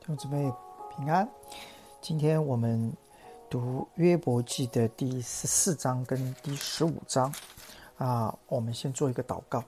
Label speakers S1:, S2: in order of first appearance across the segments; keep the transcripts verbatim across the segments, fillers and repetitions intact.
S1: 弟兄姊妹平安。今天我们读约伯记的第十四章跟第十五章啊，我们先做一个祷告。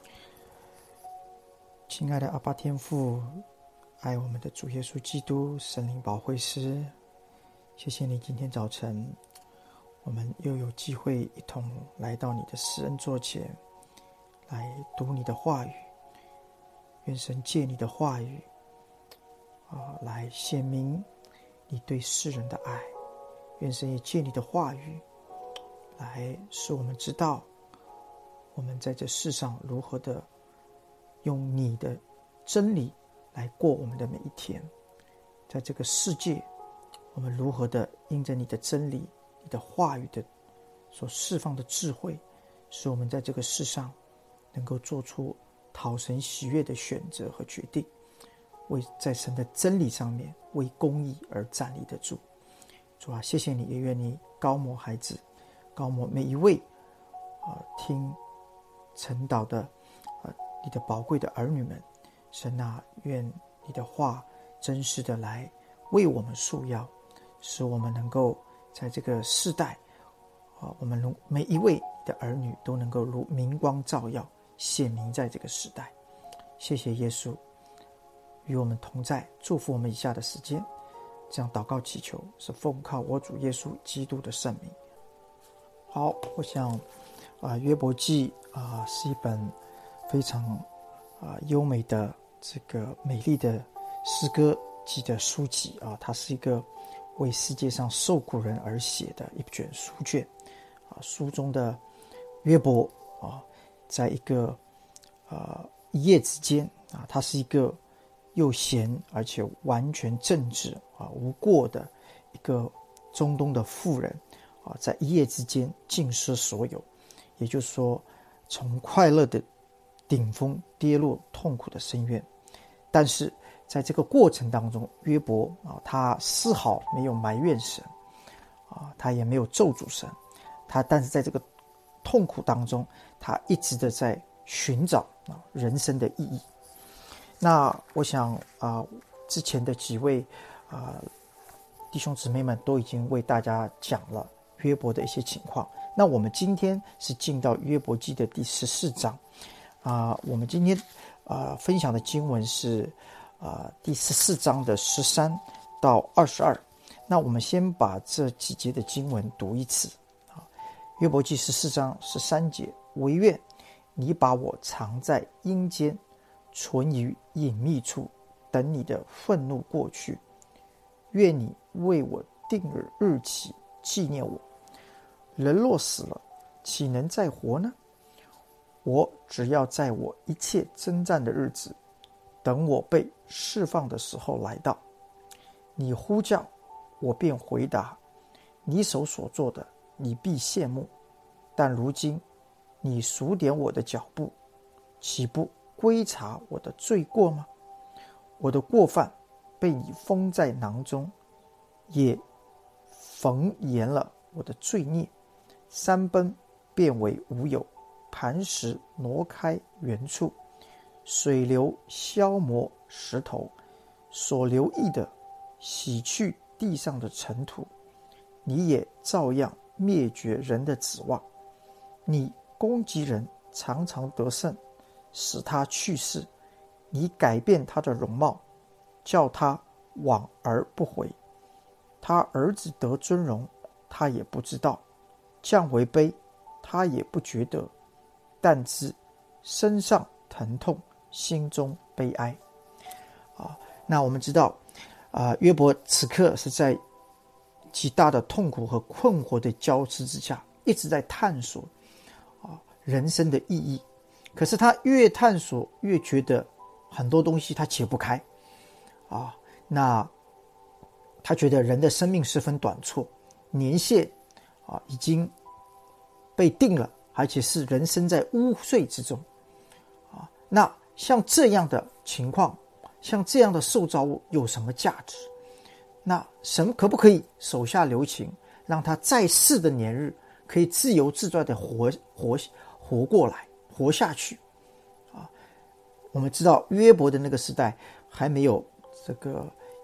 S1: 亲爱的阿爸天父，爱我们的主耶稣基督，圣灵保惠师，谢谢你今天早晨我们又有机会一同来到你的施恩座前，来读你的话语。愿神借你的话语啊，来显明你对世人的爱。愿神也借你的话语来使我们知道我们在这世上如何的用你的真理来过我们的每一天。在这个世界，我们如何的因着你的真理、你的话语的所释放的智慧，使我们在这个世上能够做出讨神喜悦的选择和决定，为在神的真理上面为公义而站立得住。主啊，谢谢你，也愿你高摩孩子，高摩每一位、呃、听晨祷的、呃、你的宝贵的儿女们。神啊，愿你的话真实的来为我们束腰，使我们能够在这个世代、呃、我们每一位的儿女都能够如明光照耀，显明在这个时代。谢谢耶稣与我们同在，祝福我们以下的时间。这样祷告祈求是奉靠我主耶稣基督的圣名。好，我想啊、呃，约伯记啊、呃、是一本非常啊、呃、优美的这个美丽的诗歌集的书籍啊，它是一个为世界上受苦人而写的一卷书卷啊。书中的约伯啊，在一个呃一夜之间啊，他是一个又闲而且完全正直啊无过的一个中东的妇人啊，在一夜之间尽失所有，也就是说，从快乐的顶峰跌落痛苦的深渊。但是在这个过程当中，约伯啊，他丝毫没有埋怨神啊，他也没有咒诅神，他但是在这个痛苦当中，他一直的在寻找啊人生的意义。那我想啊、呃，之前的几位啊、呃、弟兄姊妹们都已经为大家讲了约伯的一些情况。那我们今天是进到约伯记的第十四章啊、呃，我们今天啊、呃、分享的经文是啊、呃、第十四章的十三到二十二。那我们先把这几节的经文读一次啊。约伯记十四章十三节：惟愿你把我藏在阴间，存于隐秘处，等你的愤怒过去。愿你为我定了日期，纪念我。人若死了，岂能再活呢？我只要在我一切征战的日子，等我被释放的时候来到。你呼叫，我便回答；你手所做的，你必羡慕。但如今你数点我的脚步，岂不归查我的罪过吗？我的过犯被你封在囊中，也缝严了我的罪孽。山崩变为无有，磐石挪开原处，水流消磨石头，所留意的洗去地上的尘土。你也照样灭绝人的指望。你攻击人，常常得胜，使他去世。你改变他的容貌，叫他往而不回。他儿子得尊荣，他也不知道；降为卑，他也不觉得。但知身上疼痛，心中悲哀。啊，那我们知道，啊，约伯此刻是在极大的痛苦和困惑的交织之下，一直在探索啊人生的意义。可是他越探索，越觉得很多东西他解不开啊。那他觉得人的生命十分短促，年限啊已经被定了，而且是人生在污秽之中啊。那像这样的情况，像这样的受造物有什么价值？那神可不可以手下留情，让他在世的年日可以自由自在的活活活过来，活下去啊？我们知道约伯的那个时代还没有这个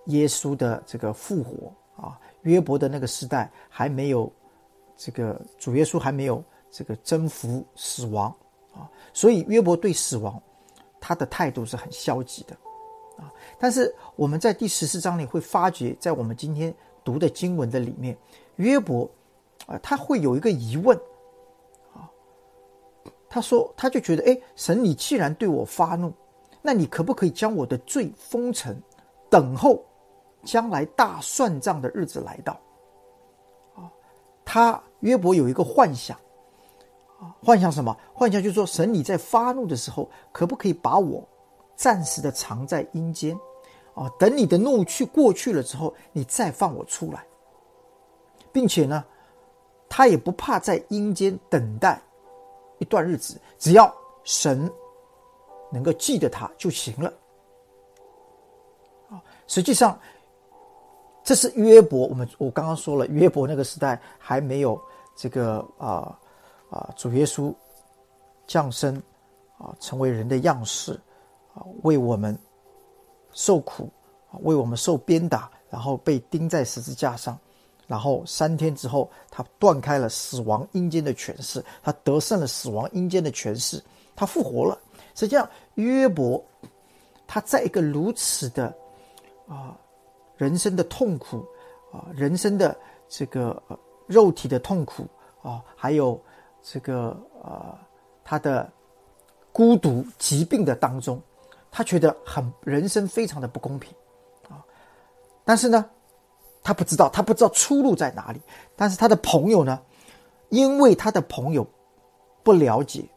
S1: 耶稣的这个复活啊，约伯的那个时代还没有这个主耶稣还没有这个征服死亡啊，所以约伯对死亡他的态度是很消极的啊。但是我们在第十四章里会发觉，在我们今天读的经文的里面，约伯啊，他会有一个疑问啊，他说他就觉得，哎，神你既然对我发怒，那你可不可以将我的罪封尘，等候将来大算账的日子来到啊？他约伯有一个幻想啊，幻想什么？幻想就是说，神你在发怒的时候，可不可以把我暂时的藏在阴间啊？等你的怒气过去了之后，你再放我出来，并且呢，他也不怕在阴间等待一段日子，只要神能够记得他就行了。实际上，这是约伯，我们我刚刚说了，约伯那个时代还没有这个啊啊主耶稣降生啊，成为人的样式啊，为我们受苦啊，为我们受鞭打，然后被钉在十字架上，然后三天之后，他断开了死亡阴间的权势，他得胜了死亡阴间的权势，他复活了。实际上，约伯他在一个如此的啊人生的痛苦啊，人生的这个、呃、肉体的痛苦啊，还有这个呃他的孤独疾病的当中，他觉得很人生非常的不公平啊。但是呢，他不知道，他不知道出路在哪里。但是他的朋友呢，因为他的朋友不了解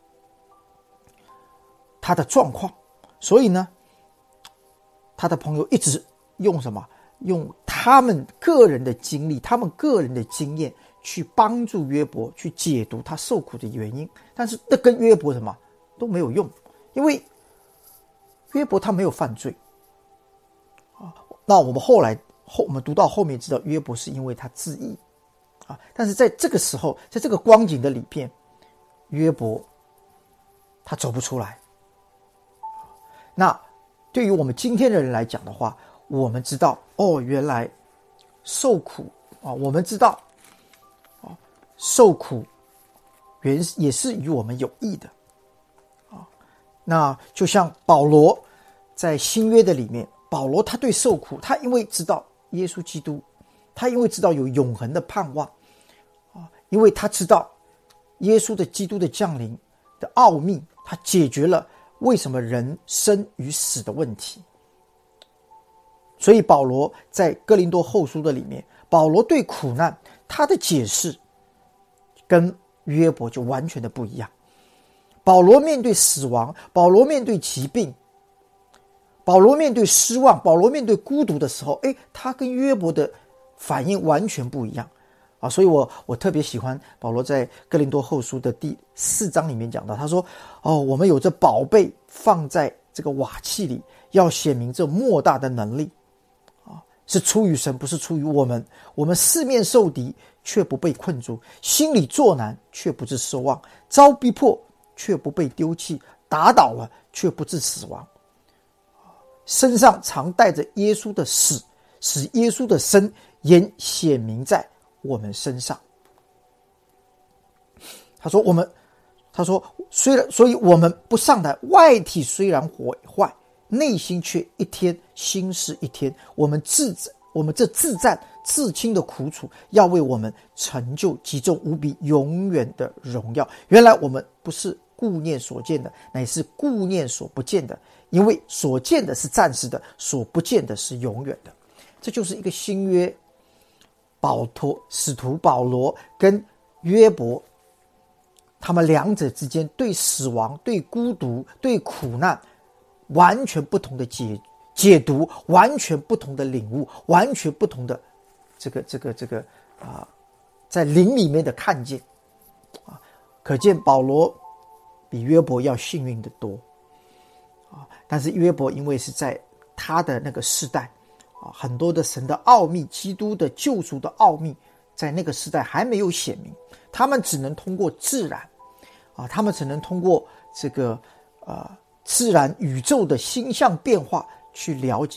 S1: 他的状况，所以呢，他的朋友一直用什么？用他们个人的经历，他们个人的经验去帮助约伯去解读他受苦的原因。但是这跟约伯什么都没有用，因为约伯他没有犯罪啊。那我们后来后我们读到后面知道，约伯是因为他自义啊。但是在这个时候，在这个光景的里边，约伯他走不出来。那对于我们今天的人来讲的话，我们知道哦，原来受苦啊，我们知道啊，受苦原也是与我们有益的啊。那就像保罗在新约的里面，保罗他对受苦，他因为知道耶稣基督，他因为知道有永恒的盼望啊，因为他知道耶稣的基督的降临的奥秘，他解决了为什么人生与死的问题。所以保罗在哥林多后书的里面，保罗对苦难他的解释跟约伯就完全的不一样。保罗面对死亡，保罗面对疾病，保罗面对失望，保罗面对孤独的时候，诶，他跟约伯的反应完全不一样啊。所以我我特别喜欢保罗在哥林多后书的第四章里面讲到，他说哦，我们有这宝贝放在这个瓦器里，要显明这莫大的能力啊，是出于神，不是出于我们。我们四面受敌，却不被困住；心里作难，却不致失望；遭逼迫，却不被丢弃；打倒了，却不致死亡。身上常带着耶稣的死，使耶稣的生也显明在我们身上。他说我们他说虽然所以我们不上台，外体虽然毁坏，内心却一天新事一天。我们自我们这自战自轻的苦楚，要为我们成就极重无比永远的荣耀。原来我们不是顾念所见的，乃是顾念所不见的，因为所见的是暂时的，所不见的是永远的。这就是一个新约保托使徒保罗跟约伯他们两者之间对死亡、对孤独、对苦难完全不同的解解读，完全不同的领悟，完全不同的这个这个这个啊、呃，在灵里面的看见啊，可见保罗比约伯要幸运的多啊。但是约伯因为是在他的那个世代啊，很多的神的奥秘、基督的救赎的奥秘，在那个时代还没有显明，他们只能通过自然啊，他们只能通过这个呃自然宇宙的星象变化去了解，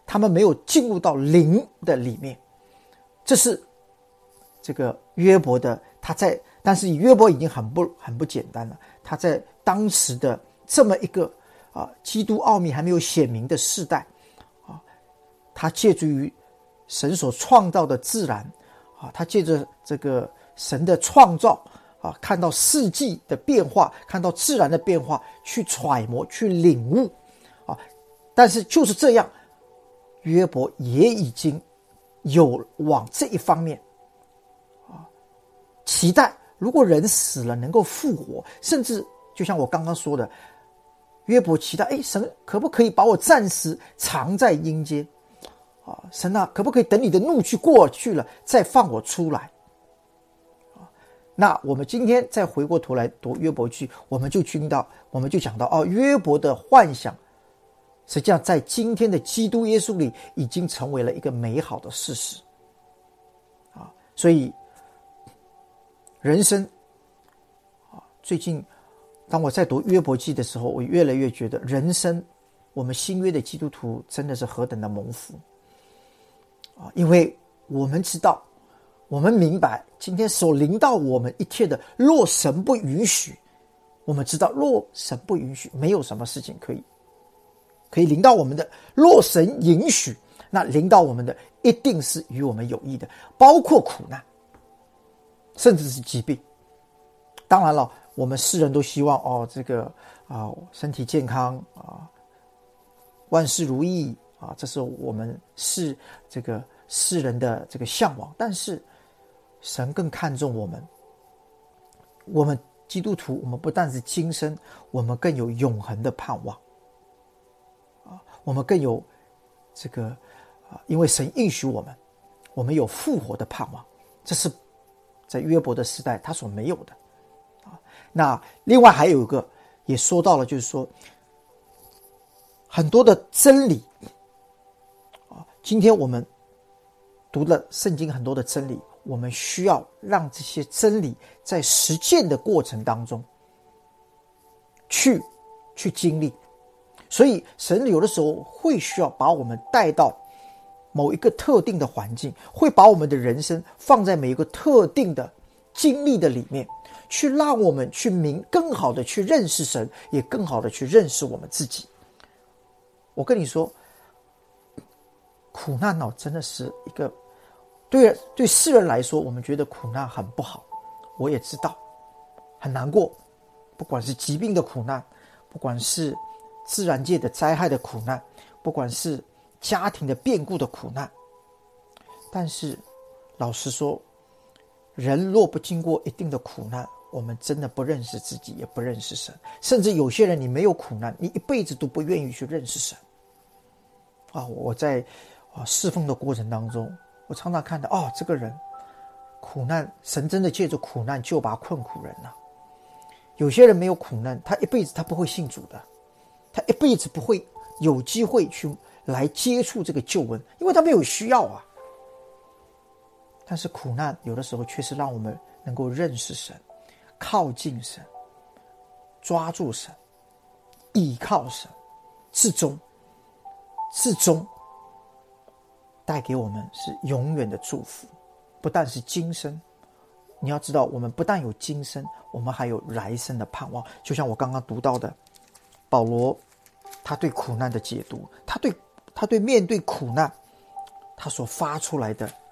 S1: 他们没有进入到灵的里面。这是这个约伯的，他在，但是约伯已经很不很不简单了。他在当时的这么一个啊，基督奥秘还没有显明的世代啊，他借助于神所创造的自然啊，他借着这个神的创造啊，看到四季的变化，看到自然的变化，去揣摩，去领悟啊。但是就是这样，约伯也已经有往这一方面啊期待，如果人死了能够复活，甚至就像我刚刚说的，约伯期待，哎，神可不可以把我暂时藏在阴间啊？神啊，可不可以等你的怒气过去了再放我出来啊？那我们今天再回过头来读约伯记，我们就听到，我们就讲到哦，约伯的幻想实际上在今天的基督耶稣里已经成为了一个美好的事实啊。所以人生啊，最近当我在读约伯记的时候，我越来越觉得人生，我们新约的基督徒真的是何等的蒙福啊！因为我们知道，我们明白今天所临到我们一切的，若神不允许，我们知道若神不允许，没有什么事情可以可以临到我们的。若神允许，那临到我们的一定是与我们有益的，包括苦难，甚至是疾病。当然了，我们世人都希望哦，这个啊、呃、身体健康啊、呃，万事如意啊，这是我们是这个世人的这个向往。但是神更看重我们，我们基督徒，我们不但是今生，我们更有永恒的盼望啊，我们更有这个啊，因为神应许我们，我们有复活的盼望，这是在约伯的时代他所没有的。那另外还有一个也说到了，就是说很多的真理啊，今天我们读了圣经很多的真理，我们需要让这些真理在实践的过程当中去去经历。所以神有的时候会需要把我们带到某一个特定的环境，会把我们的人生放在每一个特定的经历的里面，去让我们去明更好的去认识神，也更好的去认识我们自己。我跟你说，苦难哦，真的是一个对对世人来说，我们觉得苦难很不好，我也知道很难过，不管是疾病的苦难，不管是自然界的灾害的苦难，不管是家庭的变故的苦难。但是老实说，人若不经过一定的苦难，我们真的不认识自己，也不认识神。甚至有些人你没有苦难，你一辈子都不愿意去认识神啊！我在啊侍奉的过程当中，我常常看到哦，这个人苦难，神真的借着苦难救拔困苦人啊。有些人没有苦难，他一辈子他不会信主的，他一辈子不会有机会去来接触这个救恩，因为他没有需要啊。但是苦难有的时候却是让我们能够认识神，靠近神，抓住神，依靠神，至终至终带给我们是永远的祝福。不但是今生，你要知道，我们不但有今生，我们还有来生的盼望。就像我刚刚读到的保罗，他对苦难的解读，他对他对面对苦难他所发出来的，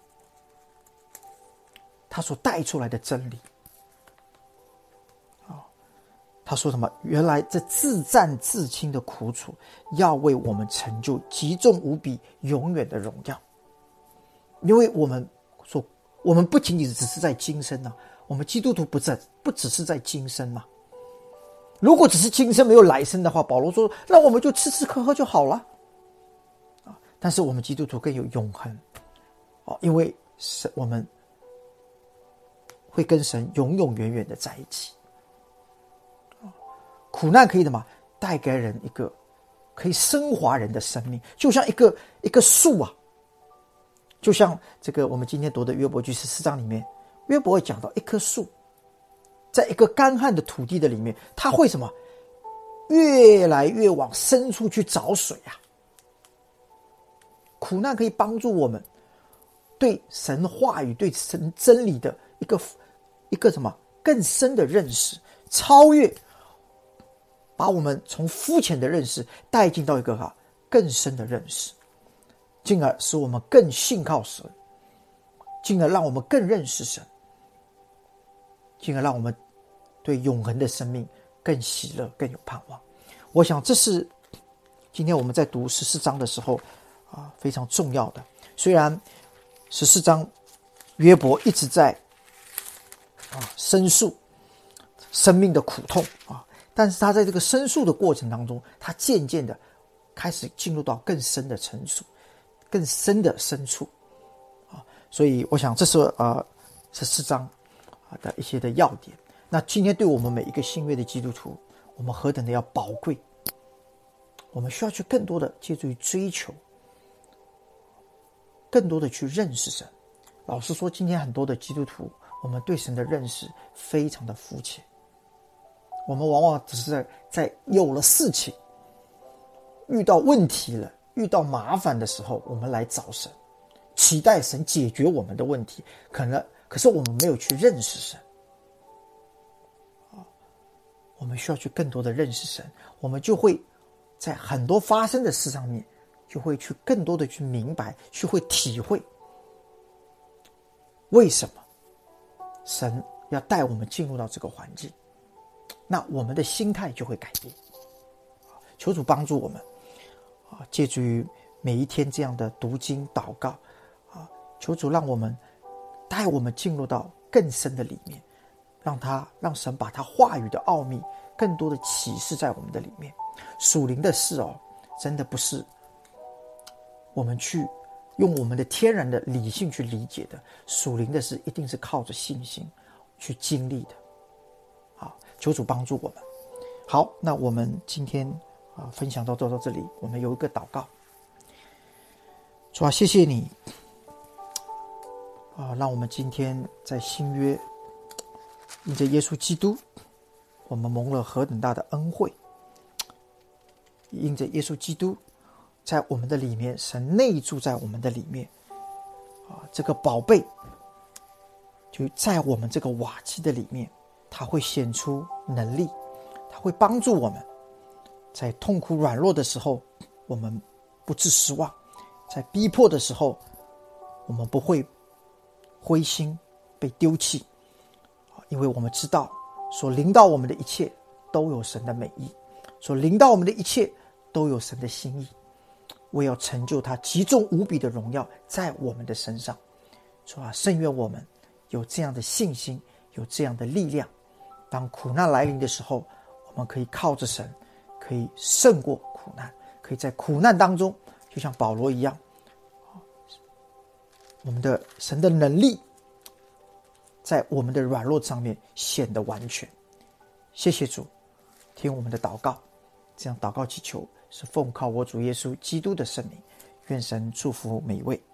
S1: 他所带出来的真理啊，他说什么？原来这自战自清的苦楚，要为我们成就极重无比、永远的荣耀。因为我们说，我们不仅仅只是在今生啊，我们基督徒不在，不只是在今生啊。如果只是今生没有来生的话，保罗说，那我们就吃吃喝喝就好了啊。但是我们基督徒更有永恒哦，因为神我们会跟神永永远远的在一起。苦难可以的嘛，带给人一个可以升华人的生命，就像一个一个树啊，就像这个我们今天读的约伯记十四章里面，约伯会讲到一棵树，在一个干旱的土地的里面，它会什么？越来越往深处去找水啊。 苦难可以帮助我们对神话语、对神真理的一个一个什么更深的认识，超越，把我们从肤浅的认识带进到一个哈更深的认识，进而使我们更信靠神，进而让我们更认识神，进而让我们对永恒的生命更喜乐、更有盼望。我想这是今天我们在读十四章的时候啊非常重要的。虽然十四章约伯一直在啊申诉生命的苦痛啊，但是他在这个申诉的过程当中，他渐渐的开始进入到更深的成熟、更深的深处啊。所以我想这是呃十四章啊的一些的要点。那今天对我们每一个新约的基督徒，我们何等的要宝贵，我们需要去更多的借助于追求，更多的去认识神。老实说，今天很多的基督徒，我们对神的认识非常的肤浅，我们往往只是在在有了事情，遇到问题了，遇到麻烦的时候，我们来找神，期待神解决我们的问题，可能可是我们没有去认识神。我们需要去更多的认识神，我们就会在很多发生的事上面，就会去更多的去明白，去会体会为什么神要带我们进入到这个环境，那我们的心态就会改变。求主帮助我们啊，借助于每一天这样的读经祷告啊，求主让我们带我们进入到更深的里面，让他让神把他话语的奥秘更多的启示在我们的里面。属灵的事哦，真的不是我们去用我们的天然的理性去理解的，属灵的事一定是靠着信心去经历的。好，求主帮助我们。好，那我们今天啊分享到到这里，我们有一个祷告。主啊，谢谢你啊，让我们今天在新约因着耶稣基督，我们蒙了何等大的恩惠。因着耶稣基督在我们的里面，神内住在我们的里面啊，这个宝贝就在我们这个瓦器的里面，它会显出能力，它会帮助我们在痛苦软弱的时候，我们不致失望，在逼迫的时候，我们不会灰心被丢弃，因为我们知道所临到我们的一切都有神的美意，所临到我们的一切都有神的心意，为要成就他极重无比的荣耀在我们的身上。主啊，甚愿我们有这样的信心，有这样的力量，当苦难来临的时候，我们可以靠着神，可以胜过苦难，可以在苦难当中就像保罗一样，我们的神的能力在我们的软弱上面显得完全。谢谢主，听我们的祷告，这样祷告祈求是奉靠我主耶稣基督的圣名，愿神祝福每一位。